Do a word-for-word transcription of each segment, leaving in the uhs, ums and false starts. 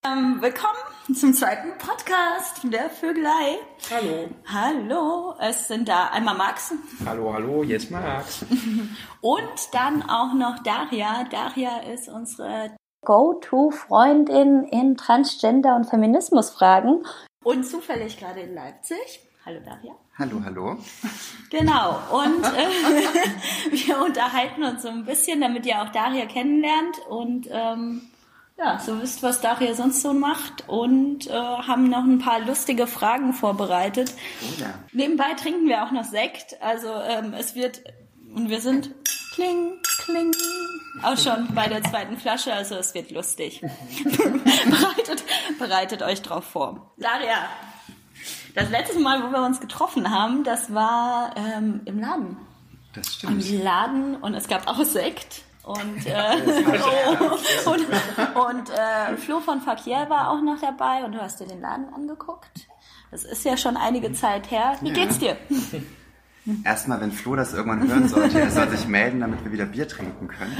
Ähm, willkommen zum zweiten Podcast der Vögelei. Hallo. Hallo, es sind da einmal Max. Hallo, hallo, jetzt Max. Und dann auch noch Daria. Daria ist unsere Go-To-Freundin in Transgender- und Feminismusfragen. Und zufällig gerade in Leipzig. Hallo Daria. Hallo, hallo. Genau, und äh, wir unterhalten uns so ein bisschen, damit ihr auch Daria kennenlernt und ähm, ja, so wisst, was Daria sonst so macht und äh, haben noch ein paar lustige Fragen vorbereitet. Oh ja. Nebenbei trinken wir auch noch Sekt, also ähm, es wird, und wir sind kling, kling, auch schon bei der zweiten Flasche, also es wird lustig. bereitet, bereitet euch drauf vor. Daria, das letzte Mal, wo wir uns getroffen haben, das war ähm, im Laden. Das stimmt. Im Laden und es gab auch Sekt. Und, äh, oh, und, und äh, Flo von Fakir war auch noch dabei und du hast dir den Laden angeguckt. Das ist ja schon einige Zeit her. Wie ja. geht's dir? Erstmal, wenn Flo das irgendwann hören sollte, er soll sich melden, damit wir wieder Bier trinken können.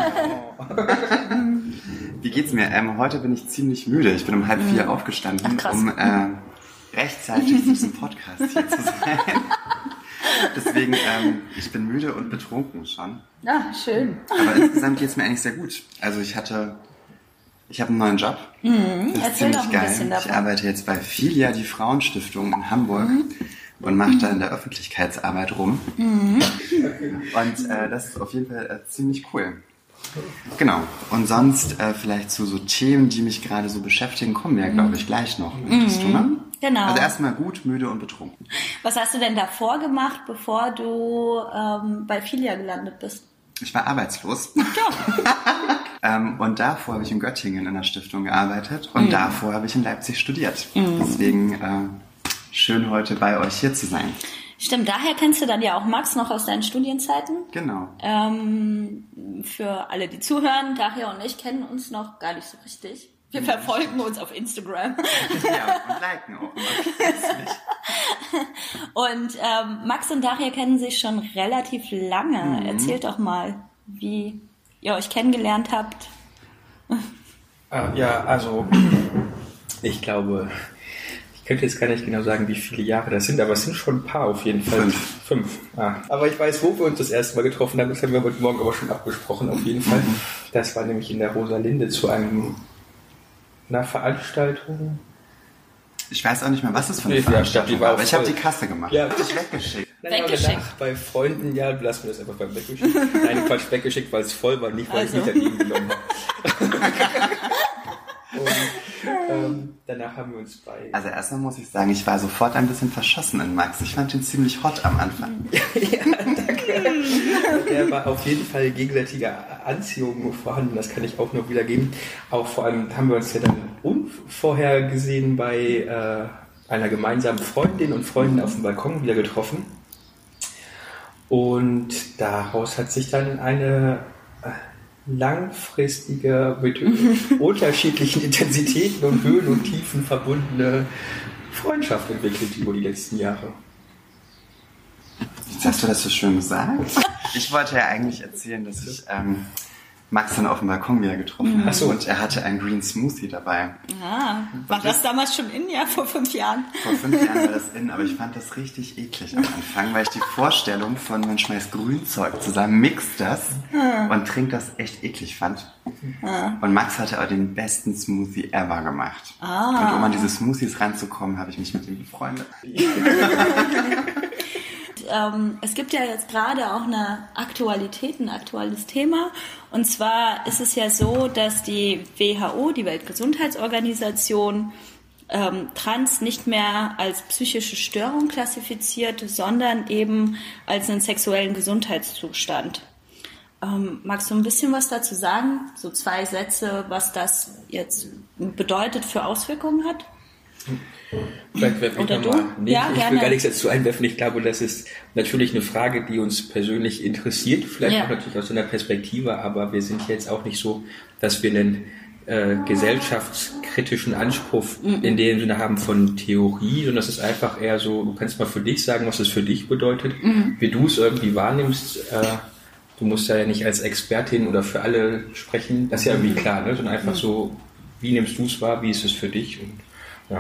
Wie geht's mir? Ähm, heute bin ich ziemlich müde. Ich bin um halb vier aufgestanden, Ach, um äh, rechtzeitig zu diesem Podcast hier zu sein. Deswegen, ähm, ich bin müde und betrunken schon. Ja, schön. Aber insgesamt geht's mir eigentlich sehr gut. Also ich hatte, ich habe einen neuen Job. Mhm. Das ist Erzähl doch ziemlich ein bisschen geil. Ich davon. arbeite jetzt bei Filia, die Frauenstiftung in Hamburg. Mhm. Und mache da in der Öffentlichkeitsarbeit rum. Mhm. Und äh, das ist auf jeden Fall äh, ziemlich cool. Genau. Und sonst äh, vielleicht zu so Themen, die mich gerade so beschäftigen, kommen wir ja, glaube ich, gleich noch. Möchtest du, ne? Genau. Also erstmal gut, müde und betrunken. Was hast du denn davor gemacht, bevor du ähm, bei Filia gelandet bist? Ich war arbeitslos. Ja. ähm, und davor habe ich in Göttingen in der Stiftung gearbeitet. Und mhm. davor habe ich in Leipzig studiert. Mhm. Deswegen äh, schön, heute bei euch hier zu sein. Stimmt, daher kennst du dann ja auch Max noch aus deinen Studienzeiten. Genau. Ähm, für alle, die zuhören, Daria und ich kennen uns noch gar nicht so richtig. Wir verfolgen uns auf Instagram. Ja, und liken auch immer. Und ähm, Max und Daria kennen sich schon relativ lange. Mhm. Erzählt doch mal, wie ihr euch kennengelernt habt. Ah, ja, also ich glaube, ich könnte jetzt gar nicht genau sagen, wie viele Jahre das sind, aber es sind schon ein paar auf jeden Fall. Fünf. Fünf. Ah. Aber ich weiß, wo wir uns das erste Mal getroffen haben. Das haben wir heute Morgen aber schon abgesprochen, auf jeden Fall. Das war nämlich in der Rosalinde zu einem, einer Veranstaltung. Ich weiß auch nicht mehr, was das für eine Nee, Veranstaltung ja, war, aber ich habe die Kasse gemacht. Ja, dich weggeschickt. Weggeschickt. Danach bei Freunden, ja, lassen wir das einfach beim weggeschickt. Nein, Quatsch, weggeschickt, weil es voll war, nicht weil Also. ich mich dagegen genommen habe. Und ähm, danach haben wir uns bei... Also erstmal muss ich sagen, ich war sofort ein bisschen verschossen in Max. Ich fand ihn ziemlich hot am Anfang. Ja, danke. Er war auf jeden Fall gegenseitige Anziehung vorhanden, das kann ich auch nur wiedergeben. Auch vor allem haben wir uns ja dann unvorher gesehen bei äh, einer gemeinsamen Freundin und Freunden auf dem Balkon wieder getroffen. Und daraus hat sich dann eine langfristige, mit unterschiedlichen Intensitäten und Höhen und Tiefen verbundene Freundschaft entwickelt über die letzten Jahre. Jetzt hast du das so schön gesagt. Ich wollte ja eigentlich erzählen, dass ich ähm, Max dann auf dem Balkon wieder getroffen habe. Ach so. Und er hatte einen Green Smoothie dabei. Ah, war das damals schon in, ja, vor fünf Jahren? Vor fünf Jahren war das in, aber ich fand das richtig eklig am Anfang, weil ich die Vorstellung von man schmeißt Grünzeug zusammen, mixt das und trinkt das echt eklig fand. Und Max hatte auch den besten Smoothie ever gemacht. Ah. Und um an diese Smoothies ranzukommen, habe ich mich mit ihm befreundet. Ähm, es gibt ja jetzt gerade auch eine Aktualität, ein aktuelles Thema. Und zwar ist es ja so, dass die W H O, die Weltgesundheitsorganisation, ähm, Trans nicht mehr als psychische Störung klassifiziert, sondern eben als einen sexuellen Gesundheitszustand. Ähm, magst du ein bisschen was dazu sagen? So zwei Sätze, was das jetzt bedeutet, für Auswirkungen hat? Vielleicht werfe ich Oder nochmal. du? Nee, Ja, ich gerne. will gar nichts dazu einwerfen. Ich glaube, das ist natürlich eine Frage, die uns persönlich interessiert. Vielleicht Ja. auch natürlich aus einer Perspektive, aber wir sind jetzt auch nicht so, dass wir einen äh, gesellschaftskritischen Anspruch mhm. in dem Sinne haben von Theorie, sondern das ist einfach eher so, du kannst mal für dich sagen, was es für dich bedeutet, mhm. wie du es irgendwie wahrnimmst. Äh, du musst ja nicht als Expertin oder für alle sprechen, das ist ja irgendwie klar, ne? Sondern einfach mhm. so, wie nimmst du es wahr? Wie ist es für dich? Und, ja.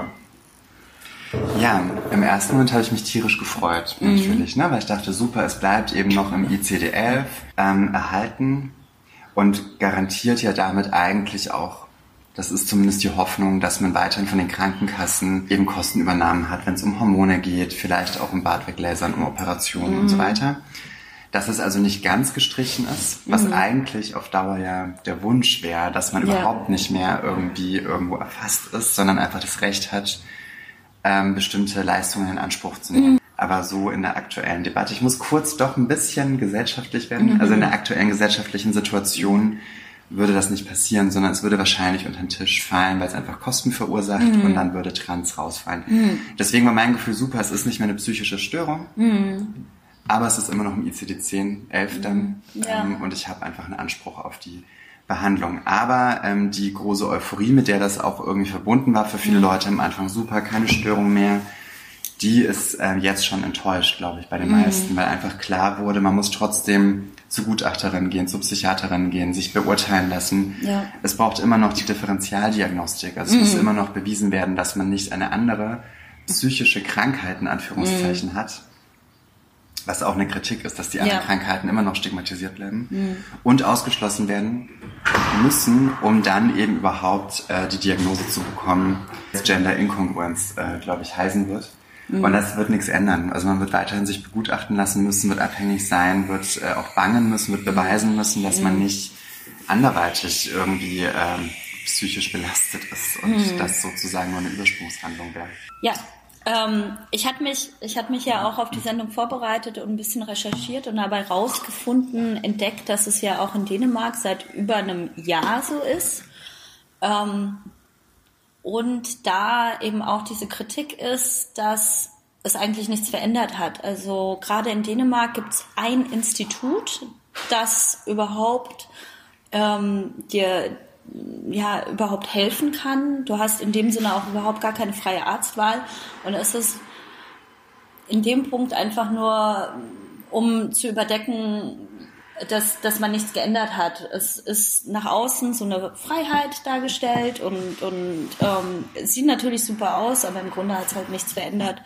Ja, im ersten Moment habe ich mich tierisch gefreut, mhm. natürlich, ne? Weil ich dachte, super, es bleibt eben noch im I C D elf ähm, erhalten und garantiert ja damit eigentlich auch, das ist zumindest die Hoffnung, dass man weiterhin von den Krankenkassen eben Kostenübernahmen hat, wenn es um Hormone geht, vielleicht auch um Bartweglasern, um Operationen mhm. und so weiter. Dass es also nicht ganz gestrichen ist, was mhm. eigentlich auf Dauer ja der Wunsch wäre, dass man ja. überhaupt nicht mehr irgendwie irgendwo erfasst ist, sondern einfach das Recht hat, ähm, bestimmte Leistungen in Anspruch zu nehmen. Mhm. Aber so in der aktuellen Debatte, ich muss kurz doch ein bisschen gesellschaftlich werden, mhm. also in der aktuellen gesellschaftlichen Situation würde das nicht passieren, sondern es würde wahrscheinlich unter den Tisch fallen, weil es einfach Kosten verursacht mhm. und dann würde Trans rausfallen. Mhm. Deswegen war mein Gefühl super, es ist nicht mehr eine psychische Störung, mhm. aber es ist immer noch im I C D zehn, elf dann ja. ähm, und ich habe einfach einen Anspruch auf die Behandlung. Aber ähm, die große Euphorie, mit der das auch irgendwie verbunden war, für viele mhm. Leute am Anfang super, keine Störung mehr, die ist äh, jetzt schon enttäuscht, glaube ich, bei den mhm. meisten, weil einfach klar wurde, man muss trotzdem zu Gutachterin gehen, zu Psychiaterin gehen, sich beurteilen lassen. Ja. Es braucht immer noch die Differentialdiagnostik. Also es mhm. muss immer noch bewiesen werden, dass man nicht eine andere psychische Krankheit in Anführungszeichen mhm. hat. Was auch eine Kritik ist, dass die anderen ja. Krankheiten immer noch stigmatisiert bleiben mhm. und ausgeschlossen werden müssen, um dann eben überhaupt äh, die Diagnose zu bekommen, dass Gender Incongruenz, äh, glaube ich, heißen wird. Mhm. Und das wird nichts ändern. Also man wird weiterhin sich begutachten lassen müssen, wird abhängig sein, wird äh, auch bangen müssen, wird beweisen müssen, dass mhm. man nicht anderweitig irgendwie ähm, psychisch belastet ist und mhm. das sozusagen nur eine Übersprungshandlung wäre. Ja. Ähm, ich hatte mich, ich hatte mich ja auch auf die Sendung vorbereitet und ein bisschen recherchiert und dabei rausgefunden, entdeckt, dass es ja auch in Dänemark seit über einem Jahr so ist. Ähm, und da eben auch diese Kritik ist, dass es eigentlich nichts verändert hat. Also gerade in Dänemark gibt es ein Institut, das überhaupt ähm, dir ja überhaupt helfen kann. Du hast in dem Sinne auch überhaupt gar keine freie Arztwahl und es ist in dem Punkt einfach nur, um zu überdecken, dass, dass man nichts geändert hat. Es ist nach außen so eine Freiheit dargestellt und, und ähm, es sieht natürlich super aus, aber im Grunde hat es halt nichts verändert.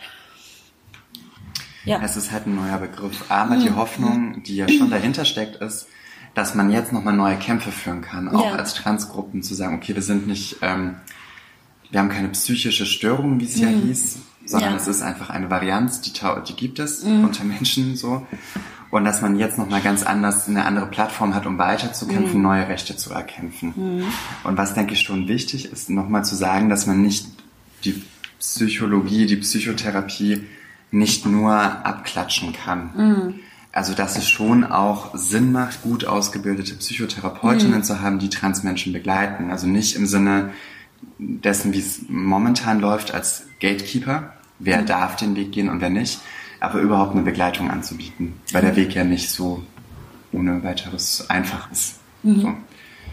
Ja. Es ist halt ein neuer Begriff. Aber mhm. die Hoffnung, die ja schon dahinter steckt, ist, dass man jetzt nochmal neue Kämpfe führen kann, auch ja. als Transgruppen zu sagen, okay, wir sind nicht, ähm, wir haben keine psychische Störung, wie es mhm. ja hieß, sondern ja. es ist einfach eine Varianz, die, die gibt es mhm. unter Menschen so. Und dass man jetzt nochmal ganz anders eine andere Plattform hat, um weiterzukämpfen, mhm. neue Rechte zu erkämpfen. Mhm. Und was, denke ich, schon wichtig ist, nochmal zu sagen, dass man nicht die Psychologie, die Psychotherapie nicht nur abklatschen kann. Mhm. Also, dass es schon auch Sinn macht, gut ausgebildete Psychotherapeutinnen mhm. zu haben, die Transmenschen begleiten. Also nicht im Sinne dessen, wie es momentan läuft, als Gatekeeper. Wer mhm. darf den Weg gehen und wer nicht. Aber überhaupt eine Begleitung anzubieten. Weil der Weg ja nicht so ohne weiteres einfach ist. Mhm. So.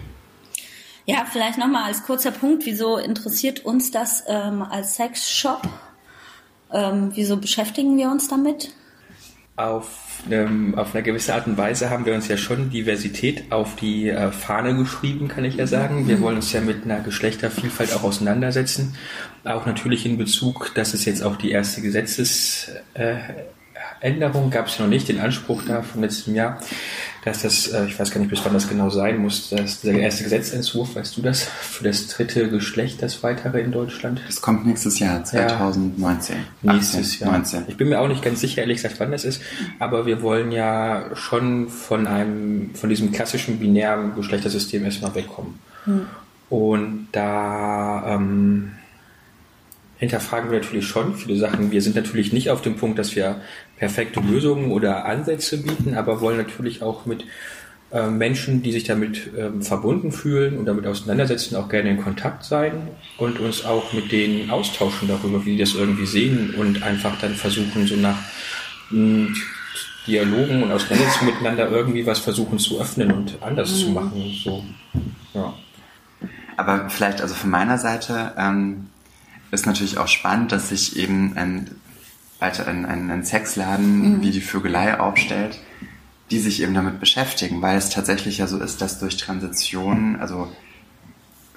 Ja, vielleicht nochmal als kurzer Punkt. Wieso interessiert uns das ähm, als Sexshop? Ähm, wieso beschäftigen wir uns damit? Auf, ähm, auf eine gewisse Art und Weise haben wir uns ja schon Diversität auf die äh, Fahne geschrieben, kann ich ja sagen. Wir wollen uns ja mit einer Geschlechtervielfalt auch auseinandersetzen. Auch natürlich in Bezug, dass es jetzt auch die erste Gesetzesänderung, äh, gab es ja noch nicht, den Anspruch da von letztem Jahr, dass das, äh, ich weiß gar nicht, bis wann das genau sein muss, dass der erste Gesetzentwurf, weißt du das, für das dritte Geschlecht, das weitere in Deutschland? Das kommt nächstes Jahr, zwanzig neunzehn. Ja, nächstes Jahr. neunzehn. Ich bin mir auch nicht ganz sicher, ehrlich gesagt, wann das ist, aber wir wollen ja schon von einem, von diesem klassischen binären Geschlechtersystem erstmal wegkommen. Hm. Und da ähm, hinterfragen wir natürlich schon viele Sachen. Wir sind natürlich nicht auf dem Punkt, dass wir perfekte Lösungen oder Ansätze bieten, aber wollen natürlich auch mit äh, Menschen, die sich damit ähm, verbunden fühlen und damit auseinandersetzen, auch gerne in Kontakt sein und uns auch mit denen austauschen darüber, wie die das irgendwie sehen und einfach dann versuchen, so nach mh, Dialogen und Auseinandersetzungen miteinander irgendwie was versuchen zu öffnen und anders mhm. zu machen. So, ja. Aber vielleicht also von meiner Seite ähm ist natürlich auch spannend, dass sich eben ein, ein, ein, ein Sexladen mhm. wie die Vögelei aufstellt, die sich eben damit beschäftigen, weil es tatsächlich ja so ist, dass durch Transition, also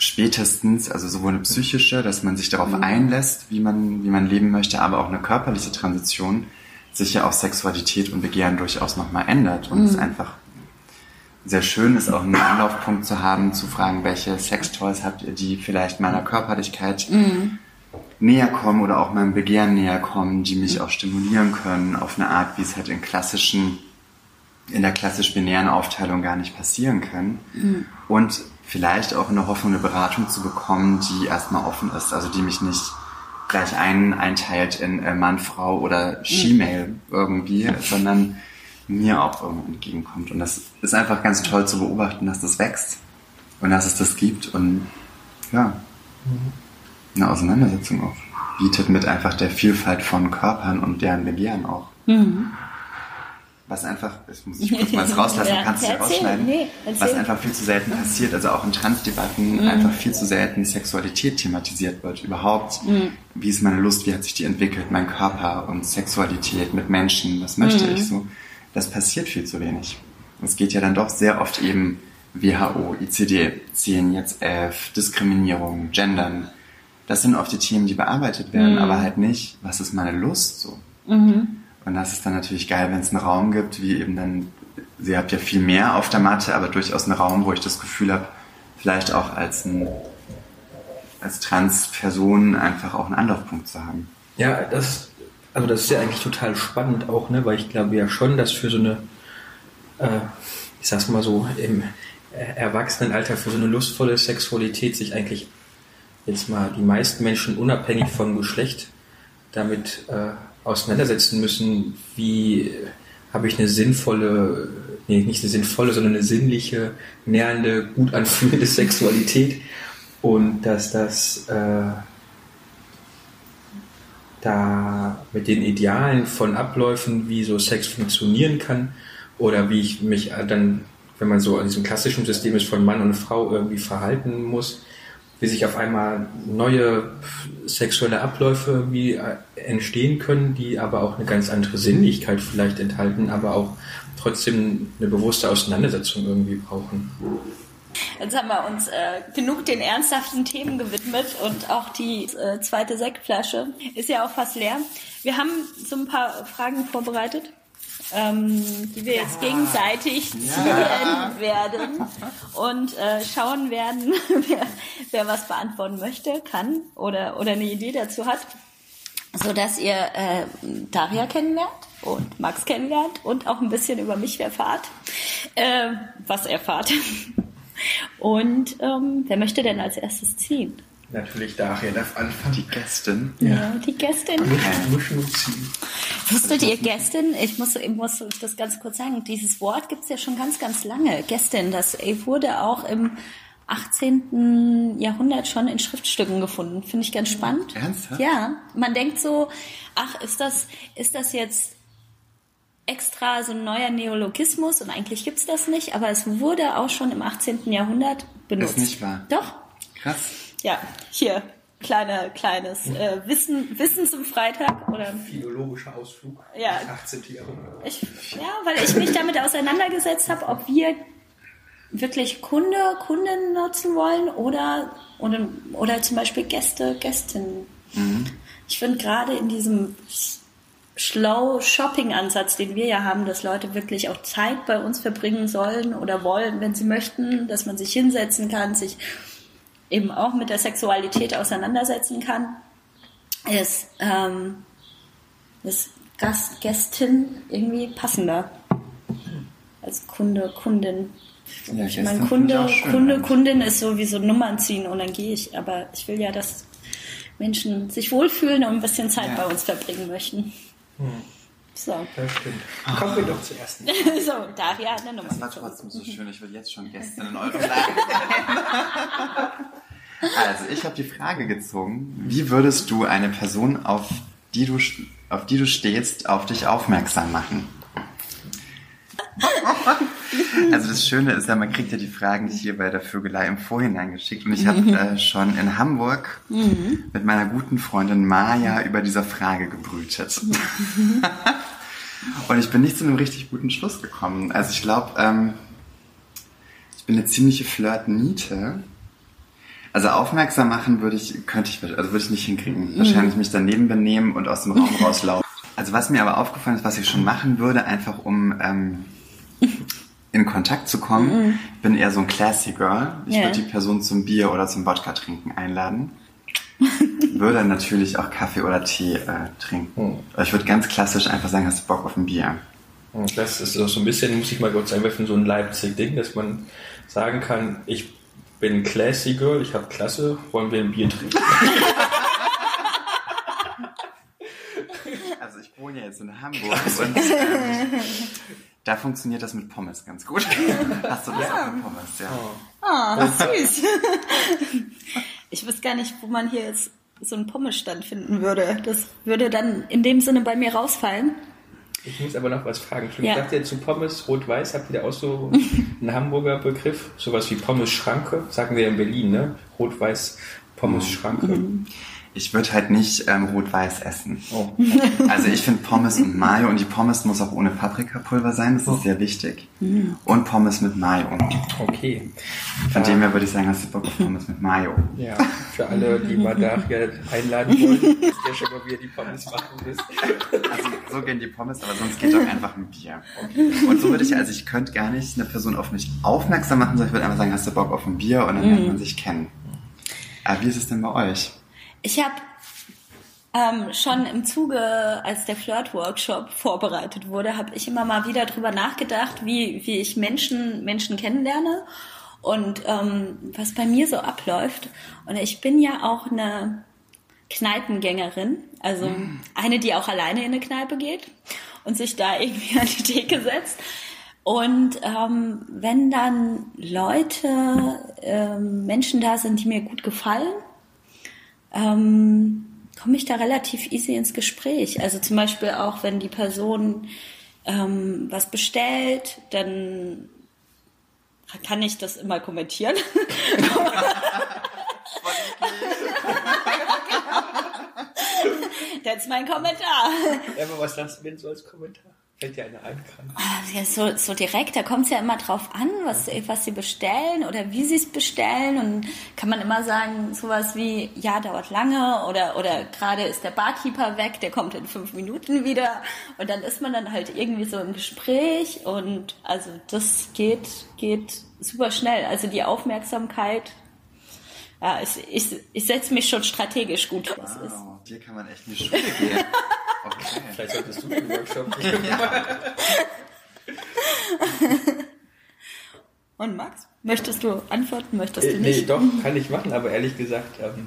spätestens, also sowohl eine psychische, dass man sich darauf mhm. einlässt, wie man, wie man leben möchte, aber auch eine körperliche Transition, sich ja auch Sexualität und Begehren durchaus nochmal ändert. Und mhm. es einfach sehr schön ist, auch einen Anlaufpunkt zu haben, zu fragen, welche Sextoys habt ihr, die vielleicht meiner Körperlichkeit mhm. näher kommen oder auch meinem Begehren näher kommen, die mich auch stimulieren können auf eine Art, wie es halt in klassischen, in der klassisch-binären Aufteilung gar nicht passieren kann. Mhm. Und vielleicht auch in der Hoffnung, eine Beratung zu bekommen, die erstmal offen ist, also die mich nicht gleich ein, einteilt in äh, Mann, Frau oder She-Male mhm. irgendwie, sondern mir auch irgendwie entgegenkommt. Und das ist einfach ganz toll zu beobachten, dass das wächst und dass es das gibt und ja, eine Auseinandersetzung auch bietet mit einfach der Vielfalt von Körpern und deren Begehren auch. Mhm. Was einfach, das muss ich kurz mal rauslassen, ja, kannst du ja rausschneiden, nee, was einfach viel zu selten passiert, also auch in Transdebatten mhm. einfach viel zu selten Sexualität thematisiert wird. Überhaupt, mhm. wie ist meine Lust, wie hat sich die entwickelt, mein Körper und Sexualität mit Menschen, was möchte mhm. ich so? Das passiert viel zu wenig. Es geht ja dann doch sehr oft eben W H O, I C D zehn, jetzt elf, Diskriminierung, Gendern. Das sind oft die Themen, die bearbeitet werden, mhm. aber halt nicht, was ist meine Lust so? Mhm. Und das ist dann natürlich geil, wenn es einen Raum gibt, wie eben dann, sie habt ja viel mehr auf der Matte, aber durchaus einen Raum, wo ich das Gefühl habe, vielleicht auch als, ein, als Transperson einfach auch einen Anlaufpunkt zu haben. Ja, das, also das ist ja eigentlich total spannend auch, ne, weil ich glaube ja schon, dass für so eine, äh, ich sag's mal so, im Erwachsenenalter für so eine lustvolle Sexualität sich eigentlich jetzt mal die meisten Menschen unabhängig vom Geschlecht damit äh, auseinandersetzen müssen, wie habe ich eine sinnvolle, nee, nicht eine sinnvolle, sondern eine sinnliche, nährende, gut anfühlende Sexualität und dass das äh, da mit den Idealen von Abläufen, wie so Sex funktionieren kann oder wie ich mich dann, wenn man so an diesem klassischen System ist, von Mann und Frau irgendwie verhalten muss, wie sich auf einmal neue sexuelle Abläufe irgendwie entstehen können, die aber auch eine ganz andere Sinnlichkeit vielleicht enthalten, aber auch trotzdem eine bewusste Auseinandersetzung irgendwie brauchen. Jetzt haben wir uns äh, genug den ernsthaften Themen gewidmet und auch die äh, zweite Sektflasche ist ja auch fast leer. Wir haben so ein paar Fragen vorbereitet, ähm, die wir ja. jetzt gegenseitig ja. ziehen werden und äh, schauen werden, wer, wer was beantworten möchte, kann oder, oder eine Idee dazu hat, sodass ihr äh, Daria kennenlernt und Max kennenlernt und auch ein bisschen über mich erfahrt, äh, was erfahrt. Und ähm, wer möchte denn als erstes ziehen? Natürlich Daria darf anfangen. Die Gästin. Ja, ja die Gästin. Okay. Wusstet ihr Gästin? Ich muss, ich muss das ganz kurz sagen. Dieses Wort gibt es ja schon ganz, ganz lange. Gästin, das wurde auch im achtzehnten Jahrhundert schon in Schriftstücken gefunden. Finde ich ganz spannend. Ernsthaft? Ja, man denkt so, ach, ist das, ist das jetzt extra so ein neuer Neologismus und eigentlich gibt's das nicht, aber es wurde auch schon im achtzehnten Jahrhundert benutzt. Ist nicht wahr? Doch. Krass. Ja, hier, kleine, kleines äh, Wissen, Wissen zum Freitag. Oder philologischer Ausflug ja, ins achtzehnten Jahrhundert. Ich, ja, weil ich mich damit auseinandergesetzt habe, ob wir wirklich Kunde, Kunden nutzen wollen oder, oder, oder zum Beispiel Gäste, Gästinnen. Mhm. Ich finde gerade in diesem Slow-Shopping-Ansatz, den wir ja haben, dass Leute wirklich auch Zeit bei uns verbringen sollen oder wollen, wenn sie möchten, dass man sich hinsetzen kann, sich eben auch mit der Sexualität auseinandersetzen kann, ist, ähm, ist Gast, Gästin irgendwie passender als Kunde, Kundin. Ja, ich meine, Kunde, Kunde, Kundin ist so wie so Nummern ziehen und dann gehe ich, aber ich will ja, dass Menschen sich wohlfühlen und ein bisschen Zeit ja. bei uns verbringen möchten. Hm. So. Das stimmt. Kommen wir doch zuerst. So, Daria hat eine Nummer. Das war trotzdem so schön. Ich will jetzt schon Gäste in eurem Laden. Also, ich habe die Frage gezogen. Wie würdest du eine Person, auf die du, auf die du stehst, auf dich aufmerksam machen? Also das Schöne ist ja, man kriegt ja die Fragen hier bei der Vögelei im Vorhinein geschickt und ich habe äh, schon in Hamburg mhm. mit meiner guten Freundin Maja über diese Frage gebrütet. Mhm. Und ich bin nicht zu einem richtig guten Schluss gekommen. Also ich glaube, ähm, ich bin eine ziemliche Flirt-Niete, Also aufmerksam machen würde ich, könnte ich, also würde ich nicht hinkriegen. Wahrscheinlich mich daneben benehmen und aus dem Raum rauslaufen. Also was mir aber aufgefallen ist, was ich schon machen würde, einfach um ähm, in Kontakt zu kommen, ich bin eher so ein Classy Girl. Ich Ja. würde die Person zum Bier oder zum Wodka trinken einladen. Würde natürlich auch Kaffee oder Tee äh, trinken. Aber ich würde ganz klassisch einfach sagen, hast du Bock auf ein Bier? Das ist so ein bisschen, muss ich mal kurz einwerfen, so ein Leipzig-Ding, dass man sagen kann, ich bin Classy Girl, ich habe Klasse, wollen wir ein Bier trinken? Also ich wohne ja jetzt in Hamburg und ähm, da funktioniert das mit Pommes ganz gut. Hast du das Ja. auch mit Pommes? Ja. Ah, süß. Ich weiß gar nicht, wo man hier jetzt so einen Pommesstand finden würde. Das würde dann in dem Sinne bei mir rausfallen. Ich muss aber noch was fragen. Ich Ja. dachte jetzt zu Pommes Rot-Weiß, habt ihr da auch so einen Hamburger Begriff? Sowas wie Pommes-Schranke? Sagen wir in Berlin, ne? Rot-Weiß Pommes-Schranke. Ich würde halt nicht ähm, rot-weiß essen. Oh. Also ich finde Pommes und Mayo, und die Pommes muss auch ohne Paprikapulver sein, das ist sehr wichtig. Und Pommes mit Mayo. Okay. Von dem her würde ich sagen, hast du Bock auf Pommes mit Mayo? Ja, für alle, die mal da hier einladen wollen, wisst ihr schon mal, wie ihr die Pommes machen müsst. Also so gehen die Pommes, aber sonst geht auch einfach ein Bier. Und so würde ich, also ich könnte gar nicht eine Person auf mich aufmerksam machen, sondern ich würde einfach sagen, hast du Bock auf ein Bier, und dann lernt man sich kennen. Aber wie ist es denn bei euch? Ich habe ähm, schon im Zuge, als der Flirt-Workshop vorbereitet wurde, habe ich immer mal wieder drüber nachgedacht, wie, wie ich Menschen, Menschen kennenlerne und ähm, was bei mir so abläuft. Und ich bin ja auch eine Kneipengängerin, also mm. eine, die auch alleine in eine Kneipe geht und sich da irgendwie an die Theke setzt. Und ähm, wenn dann Leute, ähm, Menschen da sind, die mir gut gefallen, ähm, komme ich da relativ easy ins Gespräch. Also zum Beispiel auch, wenn die Person ähm, was bestellt, dann kann ich das immer kommentieren. Das ist mein Kommentar. Ja, aber was sagst du denn so als Kommentar? Fällt dir einer ein? Ja, so, so direkt, da kommt es ja immer drauf an, was, was sie bestellen oder wie sie es bestellen. Und kann man immer sagen, sowas wie, ja, dauert lange oder, oder gerade ist der Barkeeper weg, der kommt in fünf Minuten wieder. Und dann ist man dann halt irgendwie so im Gespräch. Und also das geht, geht super schnell. Also die Aufmerksamkeit, ja, ich, ich, ich setze mich schon strategisch gut. Das ist. Wow, hier kann man echt in die Schule gehen. Okay. Vielleicht solltest du den Workshop gehen. Ja. Und Max, möchtest du antworten? Möchtest Äh, du nee, nicht? doch, kann ich machen, aber ehrlich gesagt, ähm,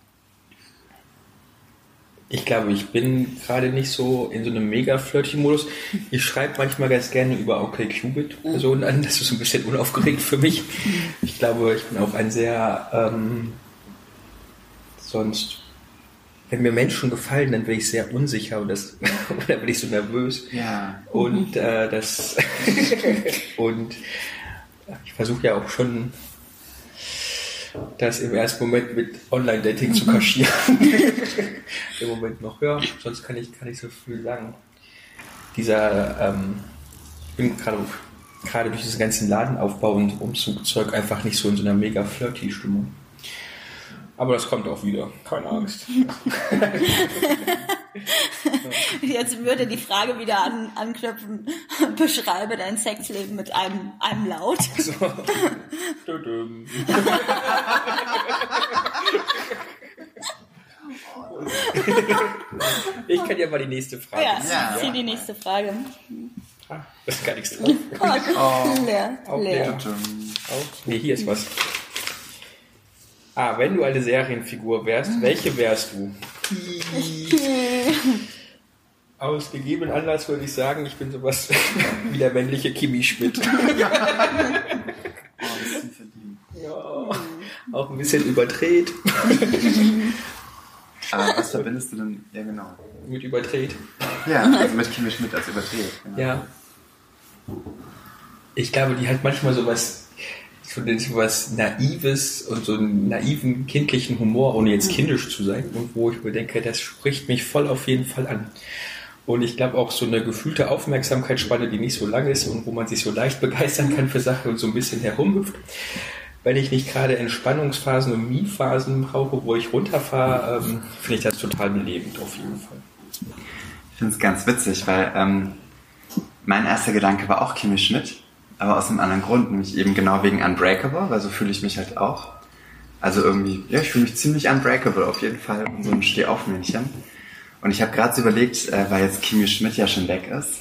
ich glaube, ich bin gerade nicht so in so einem mega flirty-Modus. Ich schreibe manchmal ganz gerne über OkCupid Personen an, das ist so ein bisschen unaufgeregt für mich. Ich glaube, ich bin auch ein sehr, ähm, sonst, wenn mir Menschen gefallen, dann bin ich sehr unsicher und das, dann bin ich so nervös. Ja. Und äh, das und ich versuche ja auch schon das im ersten Moment mit Online-Dating zu kaschieren. Im Moment noch, ja, sonst kann ich kann ich so viel sagen. Dieser, ähm, ich bin gerade gerade durch diesen ganzen Ladenaufbau und Umzugzeug einfach nicht so in so einer mega flirty Stimmung. Aber das kommt auch wieder, keine Angst. Jetzt würde die Frage wieder an, anknüpfen, beschreibe dein Sexleben mit einem, einem Laut. So. Tudum. Ich kann ja mal die nächste Frage Ja, ziehen. Ja. zieh die nächste Frage. Ah, da ist gar nichts drauf. Oh, leer, Auch leer. leer. Auch, nee, hier ist was. Ah, wenn du eine Serienfigur wärst, welche wärst du? Aus gegebenen Anlass würde ich sagen, ich bin sowas wie der männliche Kimi Schmidt. Oh, das ist verdient. Ja, auch ein bisschen überdreht. Aber was verbindest du denn? Ja, genau. Mit überdreht. Ja, also mit Kimi Schmidt als überdreht. Genau. Ja. Ich glaube, die hat manchmal sowas, sowas Naives und so einen naiven, kindlichen Humor, ohne jetzt kindisch zu sein. Und wo ich mir denke, das spricht mich voll auf jeden Fall an. Und ich glaube auch so eine gefühlte Aufmerksamkeitsspanne, die nicht so lang ist und wo man sich so leicht begeistern kann für Sachen und so ein bisschen herumhüpft. wenn ich nicht gerade Entspannungsphasen und Me-Phasen brauche, wo ich runterfahre, ähm, finde ich das total belebend auf jeden Fall. Ich finde es ganz witzig, weil ähm, mein erster Gedanke war auch Kimi Schmidt, aber aus einem anderen Grund, nämlich eben genau wegen Unbreakable, weil so fühle ich mich halt auch. Also irgendwie, ja, ich fühle mich ziemlich unbreakable auf jeden Fall und so ein Steh-auf-Männchen. Und ich habe gerade so überlegt, äh, weil jetzt Kimi Schmidt ja schon weg ist,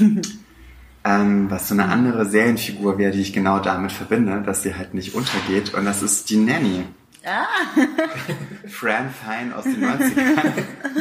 ähm, was so eine andere Serienfigur wäre, die ich genau damit verbinde, dass sie halt nicht untergeht. Und das ist die Nanny. Ah. Fran Fine aus den neunzigern.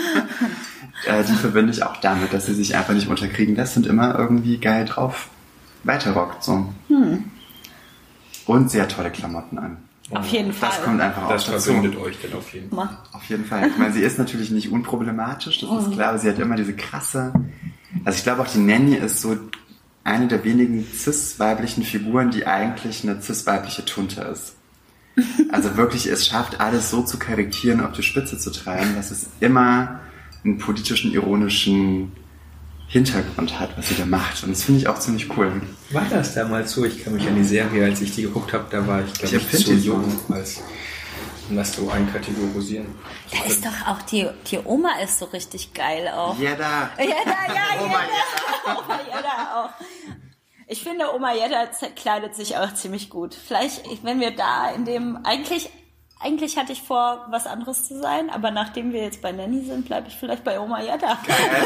äh, die verbinde ich auch damit, dass sie sich einfach nicht unterkriegen lässt und immer irgendwie geil drauf weiterrockt. So. Hm. Und sehr tolle Klamotten an. Auf jeden Fall. Das kommt einfach das auch dazu. Das verbindet euch dann auf jeden Fall. Auf jeden Fall. Ich meine, sie ist natürlich nicht unproblematisch, das ist klar, aber sie hat immer diese krasse... Also ich glaube auch, die Nanny ist so eine der wenigen cis-weiblichen Figuren, die eigentlich eine cis-weibliche Tunte ist. Also wirklich, es schafft alles so zu karikieren, auf die Spitze zu treiben, dass es immer einen politischen, ironischen Hintergrund hat, was sie da macht. Und das finde ich auch ziemlich cool. War das damals so? Ich kann mich an die Serie, als ich die geguckt habe, da war ich, glaube ich, ich zu jung, als um das so einkategorisieren. Da ist doch auch die, die Oma ist so richtig geil auch. Jedda! Jedda, ja, Oma Jedda. Oma Jedda auch. Ich finde, Oma Jedda kleidet sich auch ziemlich gut. Vielleicht, wenn wir da in dem, eigentlich, eigentlich hatte ich vor, was anderes zu sein, aber nachdem wir jetzt bei Nanny sind, bleibe ich vielleicht bei Oma Jedda. Geil.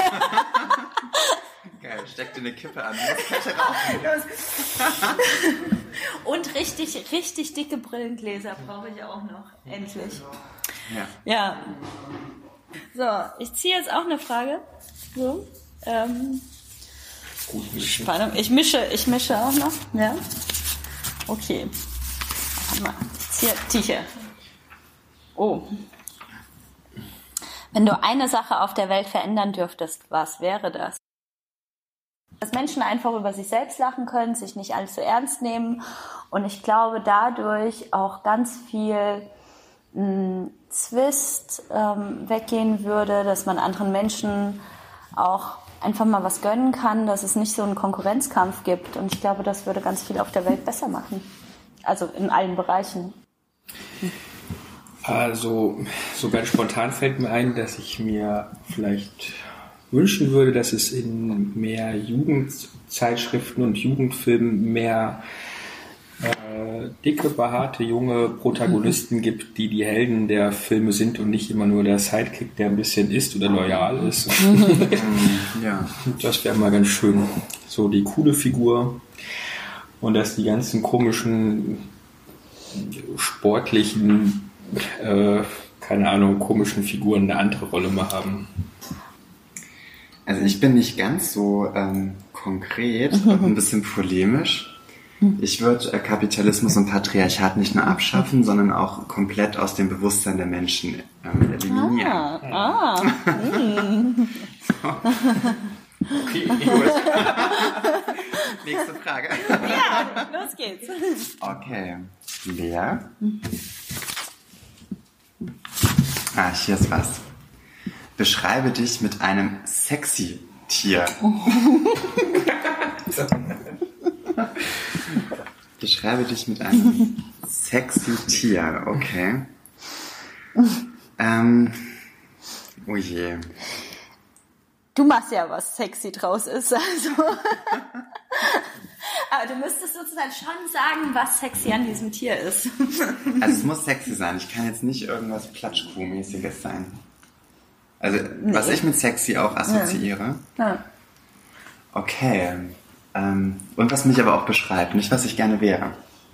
Geil, steck dir eine Kippe an. Kette raus. Und richtig, richtig dicke Brillengläser brauche ich auch noch. Endlich. Ja. Ja. So, ich ziehe jetzt auch eine Frage. So. Ähm, Gut mischen. Spannung. Ich mische, ich mische auch noch. Ja. Okay. Warte mal. Ich ziehe die hier. Oh. Wenn du eine Sache auf der Welt verändern dürftest, was wäre das? Dass Menschen einfach über sich selbst lachen können, sich nicht allzu ernst nehmen und ich glaube dadurch auch ganz viel mh, Zwist ähm, weggehen würde, dass man anderen Menschen auch einfach mal was gönnen kann, dass es nicht so einen Konkurrenzkampf gibt und ich glaube, das würde ganz viel auf der Welt besser machen. Also in allen Bereichen. Also so ganz spontan fällt mir ein, dass ich mir vielleicht wünschen würde, dass es in mehr Jugendzeitschriften und Jugendfilmen mehr äh, dicke, behaarte, junge Protagonisten gibt, die die Helden der Filme sind und nicht immer nur der Sidekick, der ein bisschen ist oder loyal ist. Ja. Das wäre mal ganz schön. So die coole Figur und dass die ganzen komischen, sportlichen, äh, keine Ahnung, komischen Figuren eine andere Rolle mal haben. Also ich bin nicht ganz so ähm, konkret und ein bisschen polemisch. Ich würde äh, Kapitalismus und Patriarchat nicht nur abschaffen, sondern auch komplett aus dem Bewusstsein der Menschen ähm, eliminieren. Ah, ah. Mm. Okay. Nächste Frage. Ja, los geht's. Okay. Lea? Ah, hier ist was. Beschreibe dich mit einem sexy Tier. Beschreibe dich mit einem sexy Tier, okay. Ähm, oh je. Du machst ja was sexy draus ist, also. Aber du müsstest sozusagen schon sagen, was sexy an diesem Tier ist. Also es muss sexy sein. Ich kann jetzt nicht irgendwas Platschkuh-mäßiges sein. Also, nee. Was ich mit sexy auch assoziiere. Ja. Ja. Okay. Ähm, und was mich aber auch beschreibt, nicht was ich gerne wäre.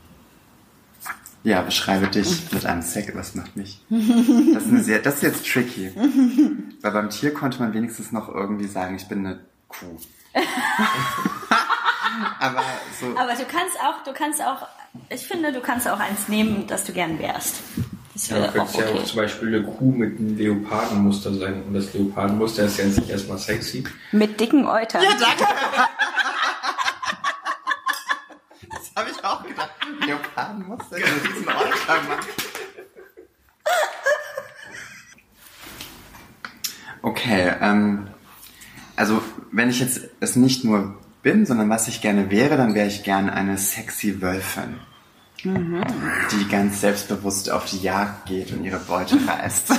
Ja, beschreibe dich mit einem Sex. Was macht mich? Das ist, eine sehr, das ist jetzt tricky. Weil beim Tier konnte man wenigstens noch irgendwie sagen, ich bin eine Kuh. aber so. Aber du kannst auch, du kannst auch, ich finde, du kannst auch eins nehmen, das du gern wärst. Das ja, könnte okay. ja auch zum Beispiel eine Kuh mit einem Leopardenmuster sein. Und das Leopardenmuster ist ja an sich erstmal sexy. Mit dicken Eutern. Ja, danke. Das habe ich auch gedacht. Leopardenmuster mit diesen Eutern, Mann. Okay, ähm, also wenn ich jetzt es nicht nur bin, sondern was ich gerne wäre, dann wäre ich gerne eine sexy Wölfin. mhm. die ganz selbstbewusst auf die Jagd geht und ihre Beute reißt.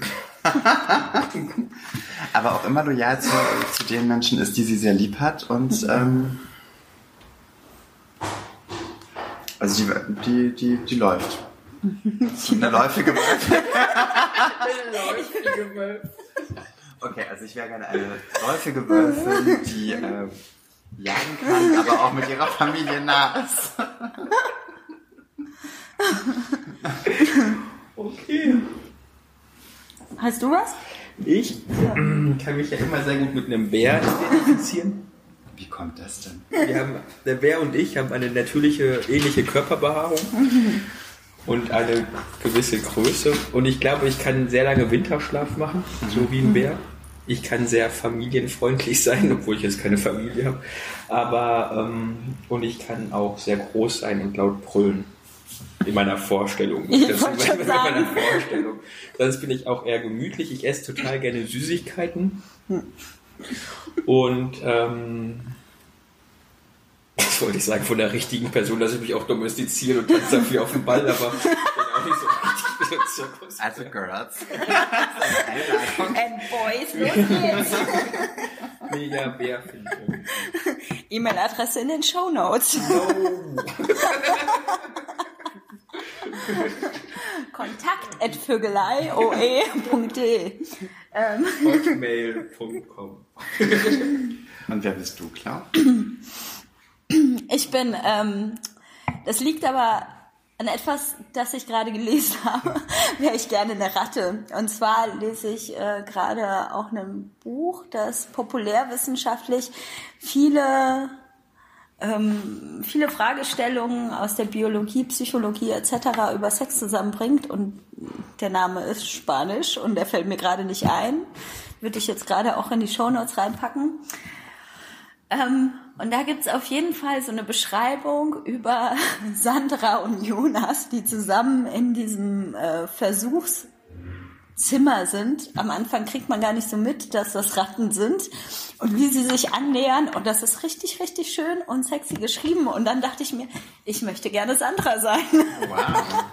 Aber auch immer loyal zu, zu den Menschen ist, die sie sehr lieb hat und ähm, also die, die, die, die läuft. Eine läufige Wölfin. läufige Wölfin. Okay, also ich wäre gerne eine läufige Wölfin, die äh, jagen kann, aber auch mit ihrer Familie nah ist. Okay. Hast du was? Ich ja. kann mich ja immer sehr gut mit einem Bär identifizieren. Wie kommt das denn? Wir haben, der Bär und ich haben eine natürliche, ähnliche Körperbehaarung und eine gewisse Größe. Und ich glaube, ich kann sehr lange Winterschlaf machen, so wie ein Bär. Ich kann sehr familienfreundlich sein, obwohl ich jetzt keine Familie habe. Aber, ähm, und ich kann auch sehr groß sein und laut brüllen. In meiner Vorstellung. Ich das wollte schon in sagen. meiner Vorstellung. Sonst bin ich auch eher gemütlich. Ich esse total gerne Süßigkeiten. Und, ähm, das wollte ich sagen, von der richtigen Person, dass ich mich auch domestiziere und tanze dafür auf dem Ball, aber ich bin auch nicht so richtig für den Zirkus. Also Girls. And Boys, los geht's. Mega Bärfindung. E-Mail-Adresse in den Shownotes. No. Kontakt at vögelei punkt de ähm. hotmail punkt com. Und wer bist du, Clau? Ich bin, ähm, das liegt aber an etwas, das ich gerade gelesen habe, wäre ich gerne eine Ratte. Und zwar lese ich äh, gerade auch ein Buch, das populärwissenschaftlich viele ähm, viele Fragestellungen aus der Biologie, Psychologie et cetera über Sex zusammenbringt. Und der Name ist Spanisch und der fällt mir gerade nicht ein. Würde ich jetzt gerade auch in die Shownotes reinpacken. Ähm, und da gibt's auf jeden Fall so eine Beschreibung über Sandra und Jonas, die zusammen in diesem äh, Versuchszimmer sind. Am Anfang kriegt man gar nicht so mit, dass das Ratten sind und wie sie sich annähern. Und das ist richtig, richtig schön und sexy geschrieben. Und dann dachte ich mir, ich möchte gerne Sandra sein. Wow.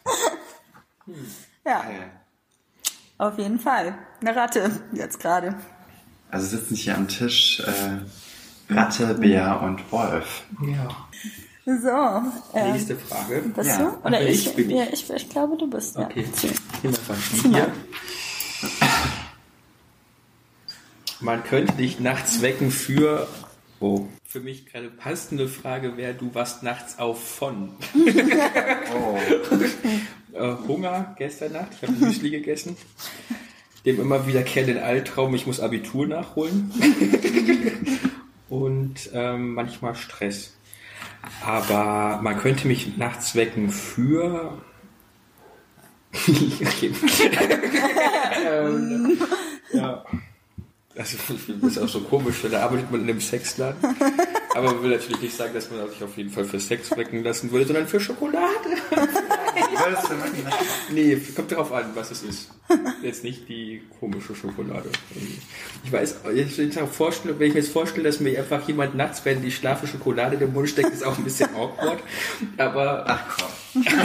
Ja, Geil. auf jeden Fall. Eine Ratte jetzt gerade. Also sitzen hier am Tisch äh, Ratte, Bär und Wolf. Ja. So. Äh, Nächste Frage. Bist Ja. du? Oder Ach, ich? ich bin Ja, ich, ich glaube, du bist. Ja. Okay, zieh mal von mal. hier. Man könnte dich nachts wecken für... Oh, für mich keine passende Frage wäre, du warst nachts auf von. Oh. äh, Hunger gestern Nacht, ich habe Müsli gegessen. Dem immer wiederkehrenden Albtraum, ich muss Abitur nachholen. Und ähm, manchmal Stress. Aber man könnte mich nachts wecken für... ähm, ja. Also, das ist auch so komisch, da arbeitet man in einem Sexladen. Aber man will natürlich nicht sagen, dass man sich auf jeden Fall für Sex wecken lassen würde, sondern für Schokolade. Würdest du machen? Nee, kommt darauf an, was es ist. Jetzt nicht die komische Schokolade. Ich weiß, ich wenn ich mir jetzt vorstelle, dass mir einfach jemand nachts, wenn die schlafe Schokolade in den Mund steckt, ist auch ein bisschen awkward. Aber... Ach komm. okay,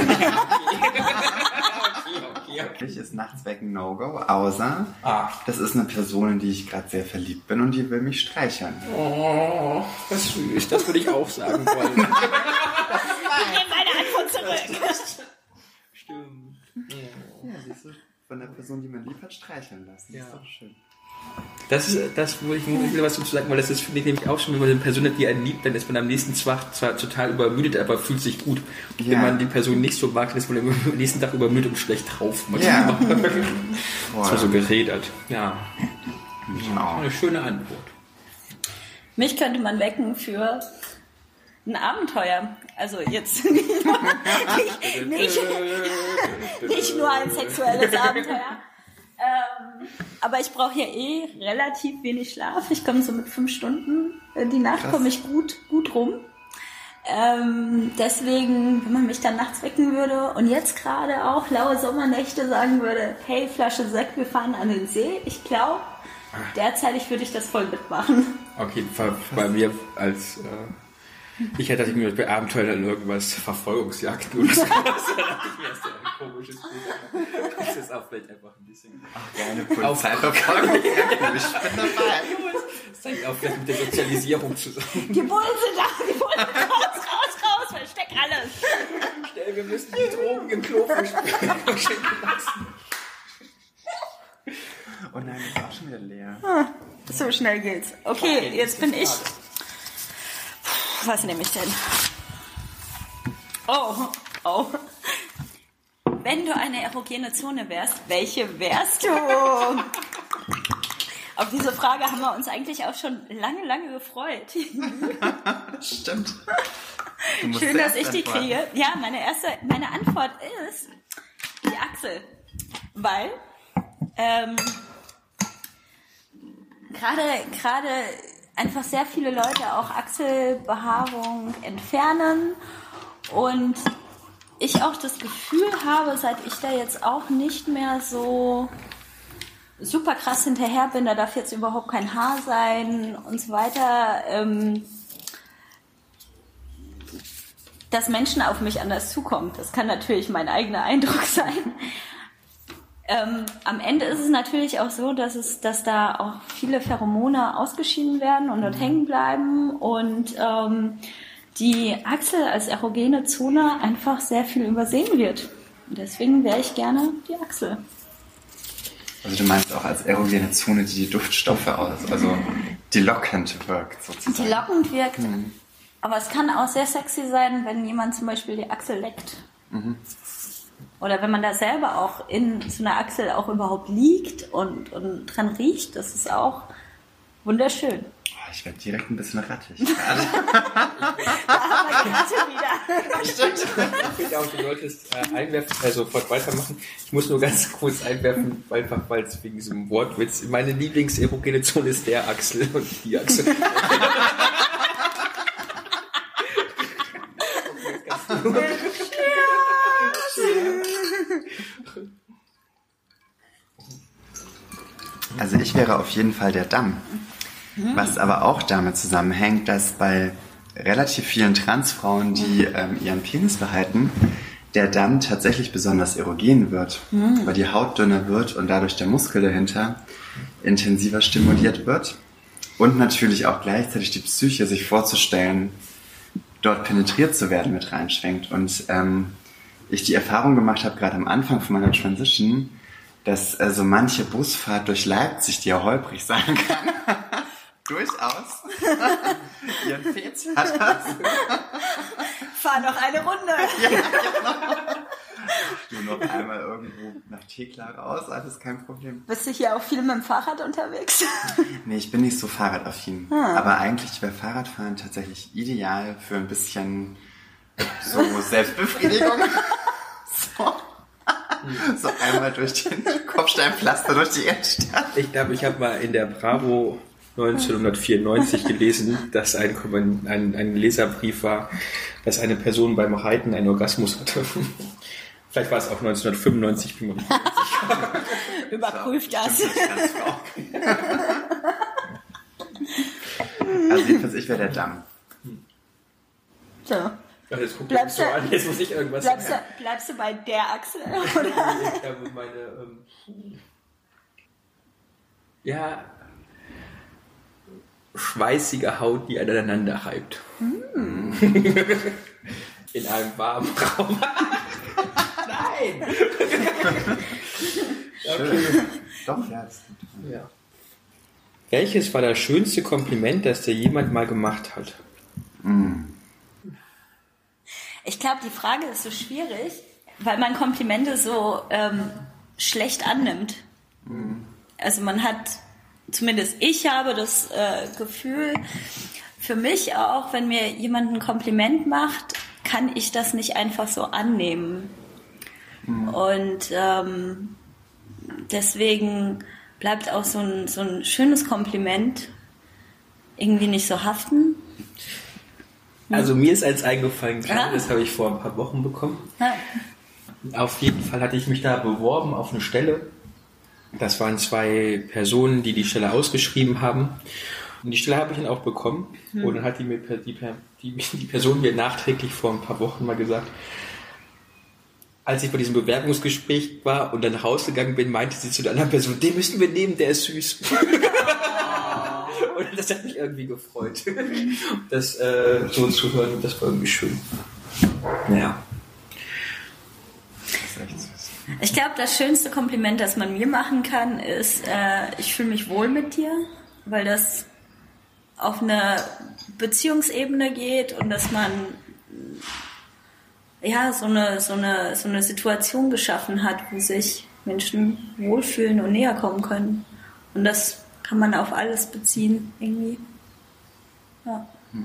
okay, Für mich ist nachts wecken No-Go, außer Ah. das ist eine Person, in die ich gerade sehr verliebt bin und die will mich streicheln. Oh, das süß. Das würde ich auch sagen wollen. Ich nehme meine Antwort zurück. Stimmt. Ja, siehst du, von der Person, die man lieb hat, streicheln lassen. Das Ja. ist doch schön. Das ist das, wo ich will was dazu sagen, weil das ist, finde ich, nämlich auch schon, wenn man eine Person hat, die einen liebt, dann ist man am nächsten Tag zwar total übermüdet, aber fühlt sich gut. Ja. Wenn man die Person nicht so mag, dann ist man am nächsten Tag übermüdet und schlecht drauf. Ja. Das war so geredet. Ja. Genau. Eine schöne Antwort. Mich könnte man wecken für ein Abenteuer. Also jetzt nicht nur, nicht, nicht, nicht nur ein sexuelles Abenteuer. Ähm, aber ich brauche ja eh relativ wenig Schlaf. Ich komme so mit fünf Stunden äh, die Nacht, Krass. komme ich gut, gut rum. Ähm, deswegen, wenn man mich dann nachts wecken würde und jetzt gerade auch laue Sommernächte sagen würde, hey, Flasche Sekt, wir fahren an den See. Ich glaube, derzeitig würde ich das voll mitmachen. Okay, bei mir als äh, Ich hätte mir bei Abenteuern irgendwas, Verfolgungsjagden oder so. Da dachte ich mir, das ist ja ein komisches Bild. Das ist auch vielleicht einfach ein bisschen... Ach, gerne Polizeiverfolgungsjagden. Ich bin dabei. Das hängt auch vielleicht mit der Sozialisierung zusammen. Die Bullen sind da, die Bullen sind raus, raus, raus, versteck alles. Schnell, wir müssen die Drogen im Klo verschenken lassen. Oh nein, das ist auch schon wieder leer. Ah, so schnell geht's. Okay, jetzt bin ich... Was nehme ich denn? Oh, oh. Wenn du eine erogene Zone wärst, welche wärst du? Auf diese Frage haben wir uns eigentlich auch schon lange, lange gefreut. Stimmt. Schön, dass ich die kriege. Ja, meine erste, meine Antwort ist die Achsel. Weil ähm, gerade, gerade einfach sehr viele Leute auch Achselbehaarung entfernen und ich auch das Gefühl habe, seit ich da jetzt auch nicht mehr so super krass hinterher bin, da darf jetzt überhaupt kein Haar sein und so weiter, ähm, dass Menschen auf mich anders zukommen. Das kann natürlich mein eigener Eindruck sein. Ähm, am Ende ist es natürlich auch so, dass es, dass da auch viele Pheromone ausgeschieden werden und dort mhm. hängen bleiben und ähm, die Achsel als erogene Zone einfach sehr viel übersehen wird. Und deswegen wäre ich gerne die Achsel. Also du meinst auch als erogene Zone, die die Duftstoffe aus, also die lockend wirkt sozusagen. Die lockend wirkt, mhm. aber es kann auch sehr sexy sein, wenn jemand zum Beispiel die Achsel leckt. Mhm. Oder wenn man da selber auch in so einer Achsel auch überhaupt liegt und, und dran riecht, das ist auch wunderschön. Oh, ich werde direkt ein bisschen rattig. Da haben wir die Ratte wieder. Stimmt. Ich finde auch, du solltest äh, einwerfen, also sofort weitermachen. Ich muss nur ganz kurz einwerfen, einfach weil es wegen diesem Wortwitz, meine Lieblingserogene Zone ist der Achsel und nicht die Achsel. Also ich wäre auf jeden Fall der Damm. Was aber auch damit zusammenhängt, dass bei relativ vielen Transfrauen, die ähm, ihren Penis behalten, der Damm tatsächlich besonders erogen wird, mhm. weil die Haut dünner wird und dadurch der Muskel dahinter intensiver stimuliert wird. Und natürlich auch gleichzeitig die Psyche, sich vorzustellen, dort penetriert zu werden, mit reinschwenkt. Und ähm, ich die Erfahrung gemacht habe, gerade am Anfang von meiner Transition, dass äh, so manche Busfahrt durch Leipzig, die ja holprig sein kann, durchaus ihren Fetz hat. Fahr noch eine Runde. Ja, genau. Du noch einmal irgendwo nach Thekla raus, alles kein Problem. Bist du hier auch viel mit dem Fahrrad unterwegs? Nee, ich bin nicht so fahrradaffin. Ah. Aber eigentlich wäre Fahrradfahren tatsächlich ideal für ein bisschen so Selbstbefriedigung. So. So einmal durch den Kopfsteinpflaster durch die Innenstadt. Ich glaube, ich habe mal in der Bravo neunzehnhundertvierundneunzig gelesen, dass ein, ein, ein Leserbrief war, dass eine Person beim Reiten einen Orgasmus hatte. Vielleicht war es auch neunzehnhundertfünfundneunzig, fünfundneunzig. Überprüft das. Also jedenfalls, ich wäre der Damm. So. Ja, jetzt, guck bleibst, du, so an. Jetzt muss ich irgendwas bleibst, du, bleibst du bei der Achsel? Oder? Ich glaube, meine... Ähm, ja... schweißige Haut, die aneinander reibt. Mm. In einem warmen Raum. Nein! Okay. Doch, ja, das ist gut. Ja. Welches war das schönste Kompliment, das dir jemand mal gemacht hat? Mm. Ich glaube, die Frage ist so schwierig, weil man Komplimente so ähm, schlecht annimmt. Mm. Also man hat, zumindest ich habe das äh, Gefühl, für mich auch, wenn mir jemand ein Kompliment macht, kann ich das nicht einfach so annehmen. Mm. Und ähm, deswegen bleibt auch so ein, so ein schönes Kompliment irgendwie nicht so haften. Also mir ist eins eingefallen, klar, das habe ich vor ein paar Wochen bekommen. Ja. Auf jeden Fall hatte ich mich da beworben auf eine Stelle. Das waren zwei Personen, die die Stelle ausgeschrieben haben. Und die Stelle habe ich dann auch bekommen. Hm. Und dann hat die, mir, die, die, die Person mir nachträglich vor ein paar Wochen mal gesagt, als ich bei diesem Bewerbungsgespräch war und dann nach Hause gegangen bin, meinte sie zu der anderen Person, den müssen wir nehmen, der ist süß. Und das hat mich irgendwie gefreut, das äh, so zu hören. Das war irgendwie schön. Ja. Das ist echt süß. Ich glaube, das schönste Kompliment, das man mir machen kann, ist, äh, ich fühle mich wohl mit dir, weil das auf eine Beziehungsebene geht und dass man ja so eine, so eine, so eine Situation geschaffen hat, wo sich Menschen wohlfühlen und näher kommen können. Und das kann man auf alles beziehen, irgendwie. Ja.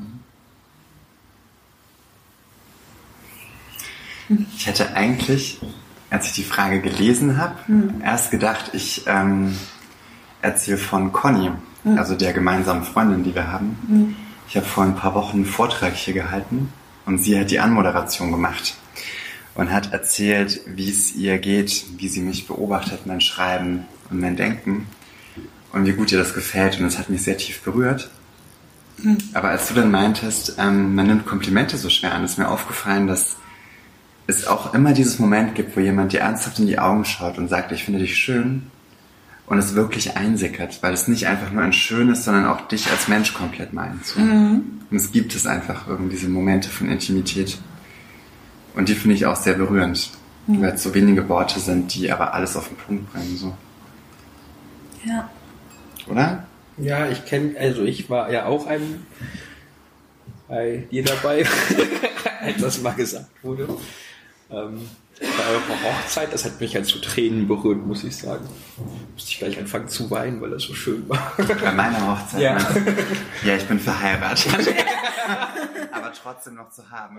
Ich hätte eigentlich, als ich die Frage gelesen habe, hm. erst gedacht, ich ähm, erzähle von Conny, hm. also der gemeinsamen Freundin, die wir haben. Hm. Ich habe vor ein paar Wochen einen Vortrag hier gehalten und sie hat die Anmoderation gemacht und hat erzählt, wie es ihr geht, wie sie mich beobachtet, mein Schreiben und mein Denken und wie gut ihr das gefällt. Und das hat mich sehr tief berührt. Hm. Aber als du dann meintest, ähm, man nimmt Komplimente so schwer an, ist mir aufgefallen, dass es auch immer dieses Moment gibt, wo jemand dir ernsthaft in die Augen schaut und sagt, ich finde dich schön und es wirklich einsickert, weil es nicht einfach nur ein Schön ist, sondern auch dich als Mensch komplett meint. So. Mhm. Und es gibt es einfach irgendwie diese Momente von Intimität und die finde ich auch sehr berührend, mhm. weil es so wenige Worte sind, die aber alles auf den Punkt bringen. So. Ja. Oder? Ja, ich kenne, also ich war ja auch ein, bei dir dabei, als das mal gesagt wurde. Ähm, bei eurer Hochzeit, das hat mich halt zu Tränen berührt, muss ich sagen. Musste ich gleich anfangen zu weinen, weil das so schön war. Bei meiner Hochzeit? Ja, ja, ich bin verheiratet. Aber trotzdem noch zu haben.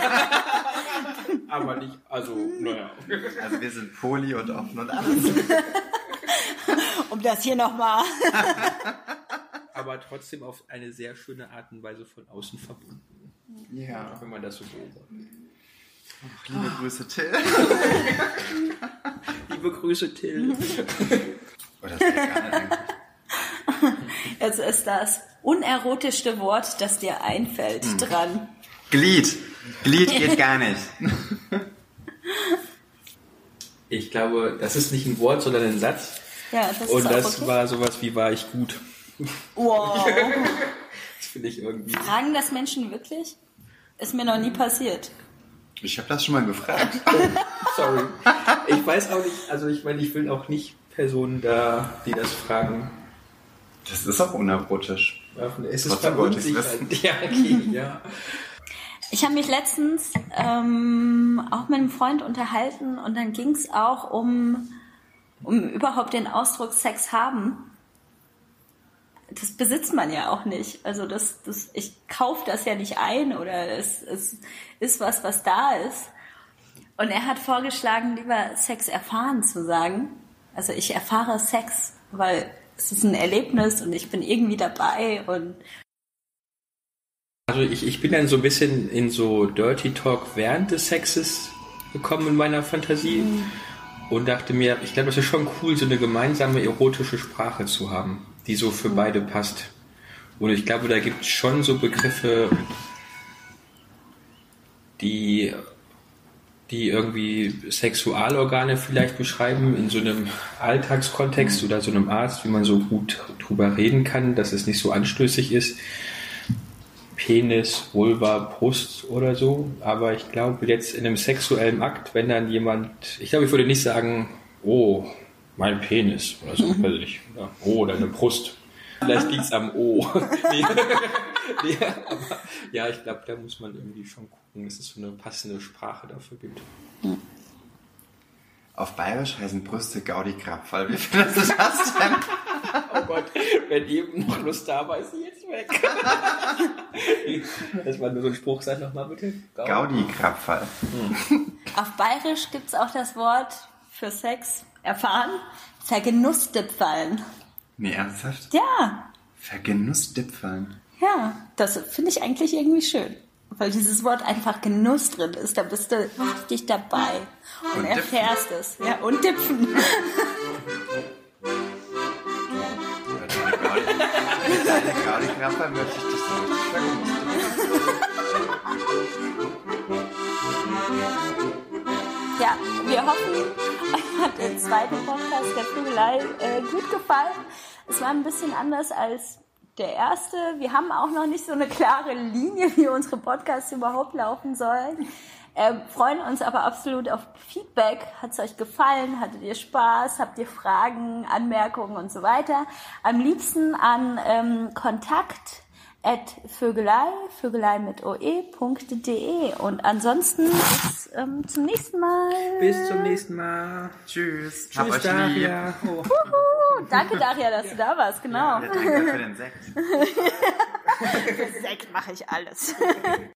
Aber nicht, also, naja. Also wir sind poly und offen und alles. Um das hier nochmal. Aber trotzdem auf eine sehr schöne Art und Weise von außen verbunden. Ja. Wenn man das so beobachtet. Ach, liebe oh. Grüße, Till. Liebe Grüße, Till. Oh, das geht gar nicht eigentlich. Jetzt ist das unerotischste Wort, das dir einfällt, hm. dran. Glied. Glied geht gar nicht. Ich glaube, das ist nicht ein Wort, sondern ein Satz. Ja, das ist Und auch das okay. war sowas wie, war ich gut. Wow. Das finde ich irgendwie... Fragen das Menschen wirklich? Ist mir noch nie passiert. Ich habe das schon mal gefragt. Oh, sorry. Ich weiß auch nicht, also ich meine, ich will auch nicht Personen da, die das fragen. Das ist auch unerotisch. Es ist verunsichernd. Ja, okay, ja. Ich habe mich letztens ähm, auch mit einem Freund unterhalten und dann ging es auch um, um überhaupt den Ausdruck Sex haben. Das besitzt man ja auch nicht. Also das, das, ich kaufe das ja nicht ein oder es, es ist was, was da ist. Und er hat vorgeschlagen, lieber Sex erfahren zu sagen. Also ich erfahre Sex, weil es ist ein Erlebnis und ich bin irgendwie dabei. Und also ich, ich bin dann so ein bisschen in so Dirty Talk während des Sexes gekommen in meiner Fantasie mhm. und dachte mir, ich glaube, das ist schon cool, so eine gemeinsame erotische Sprache zu haben, die so für mhm. beide passt. Und ich glaube, da gibt es schon so Begriffe, die, die irgendwie Sexualorgane vielleicht beschreiben in so einem Alltagskontext oder so einem Arzt, wie man so gut drüber reden kann, dass es nicht so anstößig ist. Penis, Vulva, Brust oder so. Aber ich glaube, jetzt in einem sexuellen Akt, wenn dann jemand, ich glaube, ich würde nicht sagen, oh, mein Penis oder so, weiß ich nicht. Oder, oh, deine Brust. Vielleicht liegt es am O. nee. nee, aber ja, ich glaube, da muss man irgendwie schon gucken, dass es so eine passende Sprache dafür gibt. Hm. Auf Bayerisch heißen Brüste Gaudi Krapfall. Wie findest du das denn? Oh Gott, wenn eben noch Lust da war, ist sie jetzt weg. Das war nur so ein Spruch, sag nochmal bitte. Gaudi, Gaudi Krapfall. Hm. Auf Bayerisch gibt es auch das Wort für Sex erfahren, Vergenussdipfallen. Nee, ernsthaft? Ja. Vergenussdipfallen. Ja, das finde ich eigentlich irgendwie schön. Weil dieses Wort einfach Genuss drin ist. Da bist du richtig dabei und, und erfährst es. Ja, und dipfen. Gaudi, mit deiner Gaudi-Krapper möchte ich dich so richtig vergünstigen. Ja, wir hoffen, euch hat der zweite Podcast der Vögelei äh, gut gefallen. Es war ein bisschen anders als der erste. Wir haben auch noch nicht so eine klare Linie, wie unsere Podcasts überhaupt laufen sollen. Äh, freuen uns aber absolut auf Feedback. Hat es euch gefallen? Hattet ihr Spaß? Habt ihr Fragen, Anmerkungen und so weiter? Am liebsten an ähm, kontakt at vögelei, vögelei mit oe.de. Und ansonsten bis ähm, zum nächsten Mal. Bis zum nächsten Mal. Tschüss. Tschüss, Hab euch lieb. Daria. Oh. Uhu, danke, Daria, dass du da warst. Genau. Ja, danke für den Sekt. Für Sekt mache ich alles.